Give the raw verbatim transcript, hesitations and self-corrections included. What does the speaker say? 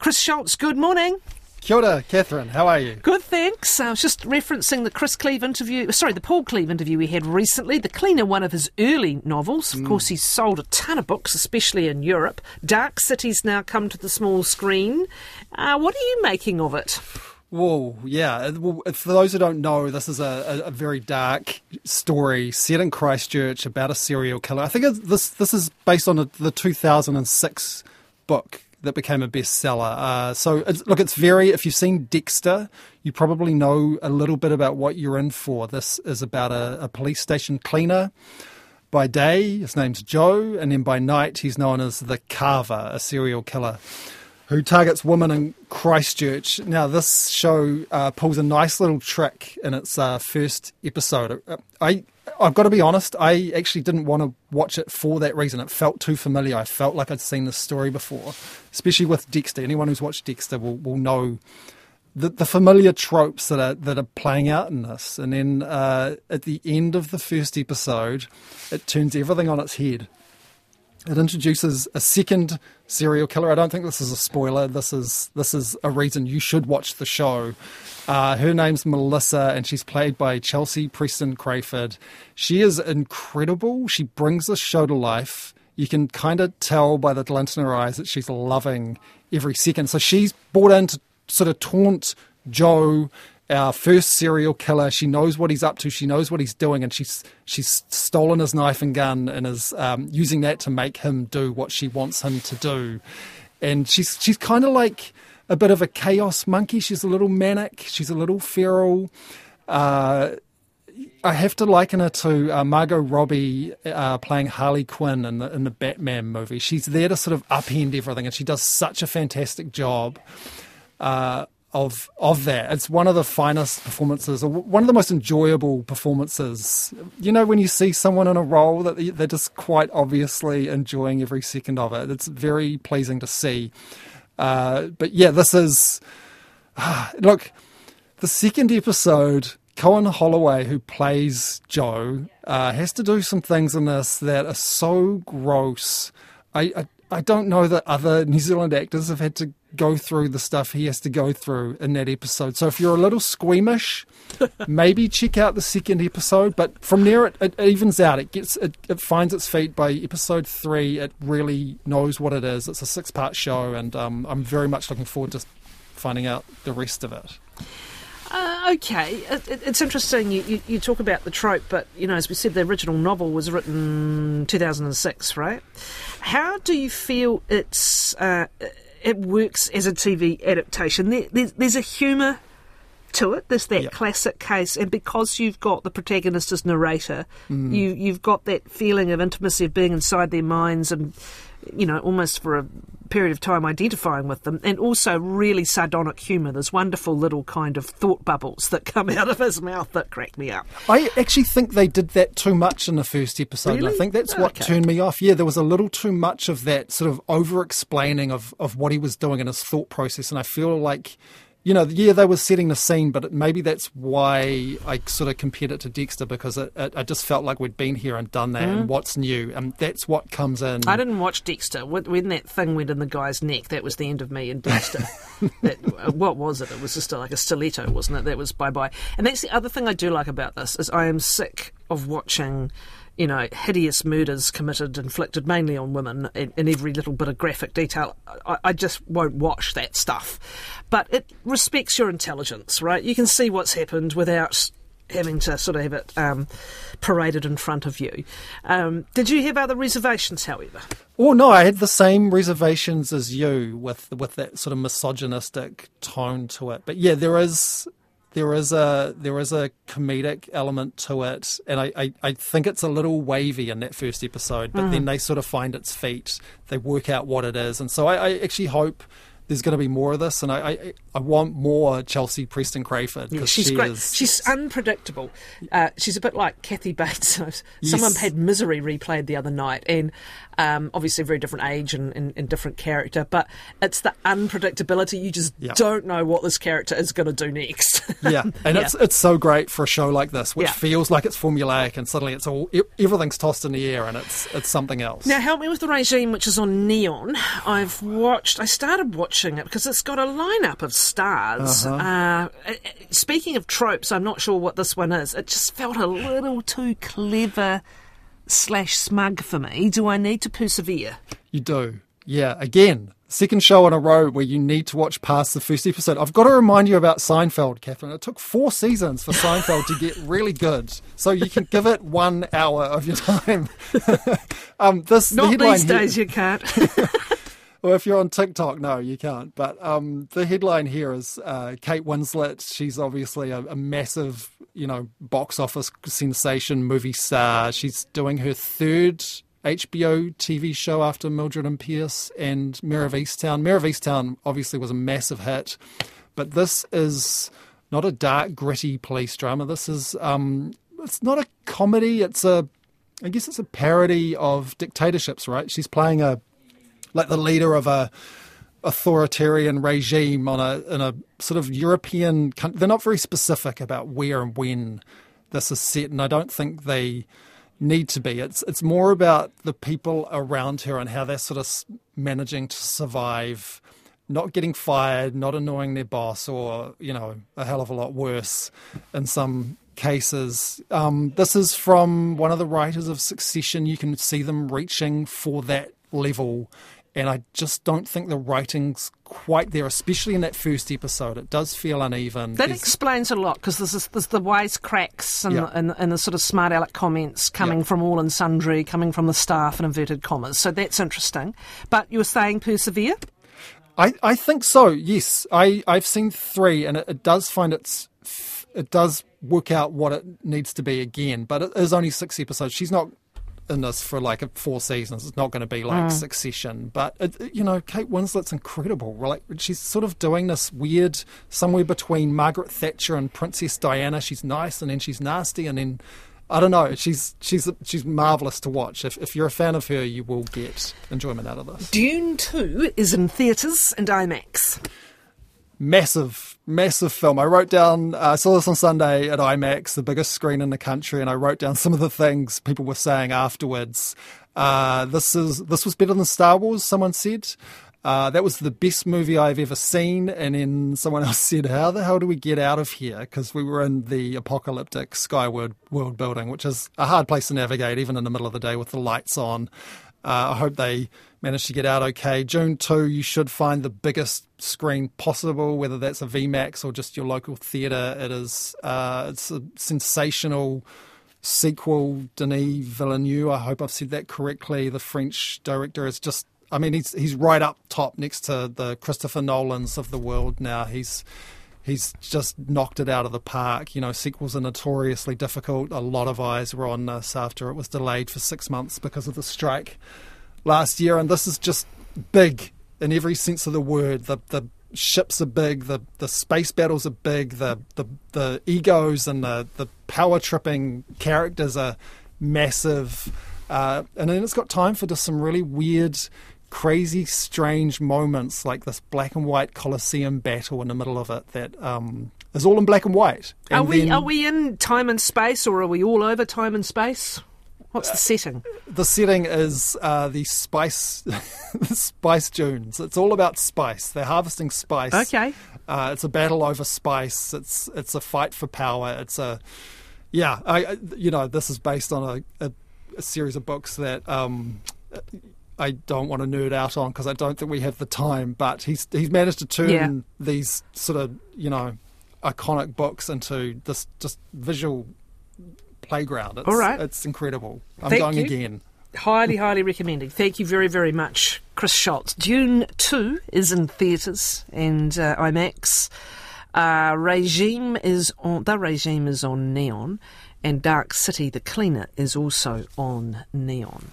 Chris Schultz, good morning. Kia ora, Catherine. How are you? Good, thanks. I was just referencing the Chris Cleave interview, sorry, the Paul Cleave interview we had recently. The Cleaner, one of his early novels. Of mm. course, he's sold a ton of books, especially in Europe. Dark City's now come to the small screen. Uh, what are you making of it? Whoa, yeah. Well, for those who don't know, this is a, a, a very dark story set in Christchurch about a serial killer. I think it's, this this is based on a, the two thousand six book that became a bestseller. Uh, so, it's, look, it's very, if you've seen Dexter, you probably know a little bit about what you're in for. This is about a, a police station cleaner. By day, his name's Joe, and then by night, he's known as the Carver, a serial killer who targets women in Christchurch. Now, this show uh, pulls a nice little trick in its uh, first episode. I, I've got to be honest, I actually didn't want to watch it for that reason. It felt too familiar. I felt like I'd seen this story before, especially with Dexter. Anyone who's watched Dexter will, will know the, the familiar tropes that are that are playing out in this. And then uh, at the end of the first episode, it turns everything on its head. It introduces a second serial killer. I don't think this is a spoiler. This is this is a reason you should watch the show. Uh, her name's Melissa, and she's played by Chelsea Preston Crayford. She is incredible. She brings this show to life. You can kind of tell by the glint in her eyes that she's loving every second. So she's brought in to sort of taunt Joe, our first serial killer. She knows what he's up to. She knows what he's doing, and she's she's stolen his knife and gun and is um, using that to make him do what she wants him to do. And she's she's kind of like a bit of a chaos monkey. She's a little manic. She's a little feral. Uh, I have to liken her to uh, Margot Robbie uh, playing Harley Quinn in the in the Batman movie. She's there to sort of upend everything, and she does such a fantastic job. Uh, Of of that. It's one of the finest performances, or one of the most enjoyable performances. You know, when you see someone in a role that they're just quite obviously enjoying every second of it. It's very pleasing to see. Uh, but yeah, this is... Uh, look, the second episode, Cohen Holloway, who plays Joe, uh, has to do some things in this that are so gross. I, I I don't know that other New Zealand actors have had to go through the stuff he has to go through in that episode. So if you're a little squeamish, maybe check out the second episode. But from there, it, it evens out. It gets it, it finds its feet by episode three. It really knows what it is. It's a six-part show, and um, I'm very much looking forward to finding out the rest of it. Uh, okay, it, it, it's interesting you, you, you talk about the trope, but, you know, as we said, the original novel was written two thousand six, right? How do you feel it's uh, it works as a T V adaptation? There, there's, there's a humour to it. There's that yep. classic case, and because you've got the protagonist as narrator, mm. you, you've got that feeling of intimacy of being inside their minds and, you know, almost for a period of time identifying with them, and also really sardonic humour. There's wonderful little kind of thought bubbles that come out of his mouth that crack me up. I actually think they did that too much in the first episode. Really? And I think that's Oh, what okay. turned me off. Yeah, there was a little too much of that sort of over-explaining of, of what he was doing in his thought process, and I feel like, you know, yeah, they were setting the scene, but maybe that's why I sort of compared it to Dexter, because it, it, I just felt like we'd been here and done that, mm. and what's new, and that's what comes in. I didn't watch Dexter. When that thing went in the guy's neck, that was the end of me in Dexter. that, what was it? It was just like a stiletto, wasn't it? That was bye-bye. And that's the other thing I do like about this, is I am sick of watching, you know, hideous murders committed, inflicted mainly on women in, in every little bit of graphic detail. I, I just won't watch that stuff. But it respects your intelligence, right? You can see what's happened without having to sort of have it um, paraded in front of you. Um, did you have other reservations, however? Oh, no, I had the same reservations as you with with that sort of misogynistic tone to it. But yeah, there is... There is a there is a comedic element to it, and I, I, I think it's a little wavy in that first episode, but mm. then they sort of find its feet, they work out what it is, and so I, I actually hope there's going to be more of this, and I I, I want more Chelsea Preston Crayford. Yeah, she's she great. Is, she's unpredictable. Uh, she's a bit like Kathy Bates. Someone Yes. had Misery replayed the other night, and Um, obviously, a very different age and, and, and different character, but it's the unpredictability. You just yeah. don't know what this character is going to do next. yeah, and yeah. it's it's so great for a show like this, which yeah. feels like it's formulaic, and suddenly it's all everything's tossed in the air, and it's it's something else. Now, help me with The Regime, which is on Neon. I've watched. I started watching it because it's got a lineup of stars. Uh-huh. Uh, speaking of tropes, I'm not sure what this one is. It just felt a little too clever slash smug for me. Do I need to persevere? You do. Yeah. Again, second show in a row where you need to watch past the first episode. I've got to remind you about Seinfeld, Catherine. It took four seasons for Seinfeld to get really good. So you can give it one hour of your time. um, this Not the these days, here, you can't. Well, if you're on TikTok, no, you can't. But um, the headline here is uh, Kate Winslet. She's obviously a, a massive, you know, box office sensation, movie star. She's doing her third H B O T V show after Mildred and Pierce and Mare of Easttown. Mare of Easttown obviously was a massive hit, but this is not a dark, gritty police drama. This is, um, it's not a comedy. It's a, I guess it's a parody of dictatorships, right? She's playing a, like the leader of a authoritarian regime on a in a sort of European country. They're not very specific about where and when this is set, and I don't think they need to be. It's it's more about the people around her and how they're sort of managing to survive, not getting fired, not annoying their boss, or, you know, a hell of a lot worse in some cases. Um, this is from one of the writers of Succession. You can see them reaching for that level. And I just don't think the writing's quite there, especially in that first episode. It does feel uneven. That There's, explains a lot, because there's, there's the wisecracks and, yeah. the, and, and the sort of smart aleck comments coming yeah. from all and sundry, coming from the staff in inverted commas. So that's interesting. But you were saying persevere? I, I think so, yes. I, I've seen three, and it, it does find its... It does work out what it needs to be again, but it is only six episodes. She's not in this for like four seasons. It's not going to be like mm. Succession, but it, you know, Kate Winslet's incredible. Like, she's sort of doing this weird somewhere between Margaret Thatcher and Princess Diana. She's nice and then she's nasty, and then I don't know. She's she's she's marvelous to watch. If if you're a fan of her, you will get enjoyment out of this. Dune two is in theatres and IMAX. Massive, massive film. I wrote down, uh, I saw this on Sunday at IMAX, the biggest screen in the country, and I wrote down some of the things people were saying afterwards. Uh, this is this was better than Star Wars, someone said. Uh, that was the best movie I've ever seen. And then someone else said, how the hell do we get out of here? Because we were in the apocalyptic Skyward world building, which is a hard place to navigate, even in the middle of the day with the lights on. Uh, I hope they managed to get out okay. June second, you should find the biggest screen possible, whether that's a V MAX or just your local theatre. It is uh, it's a sensational sequel. Denis Villeneuve, I hope I've said that correctly. The French director is just, I mean, he's he's right up top next to the Christopher Nolans of the world now. He's He's just knocked it out of the park. You know, sequels are notoriously difficult. A lot of eyes were on this after it was delayed for six months because of the strike last year. And this is just big in every sense of the word. The the ships are big. The the space battles are big. The the, the egos and the, the power tripping characters are massive. Uh, and then it's got time for just some really weird, crazy, strange moments, like this black and white Colosseum battle in the middle of it that um, is all in black and white. And are we then, are we in time and space, or are we all over time and space? What's the setting? The setting is uh, the spice, the spice dunes. It's all about spice. They're harvesting spice. Okay. Uh, it's a battle over spice. It's it's a fight for power. It's a yeah. I you know this is based on a, a, a series of books that. Um, I don't want to nerd out on because I don't think we have the time, but he's he's managed to turn yeah. these sort of, you know, iconic books into this just visual playground. It's, All right. It's incredible. I'm Thank going you. again. Highly, highly recommending. Thank you very, very much, Chris Schultz. Dune two is in theatres and uh, IMAX. Uh, Regime is on, The Regime is on Neon, and Dark City, the Cleaner, is also on Neon.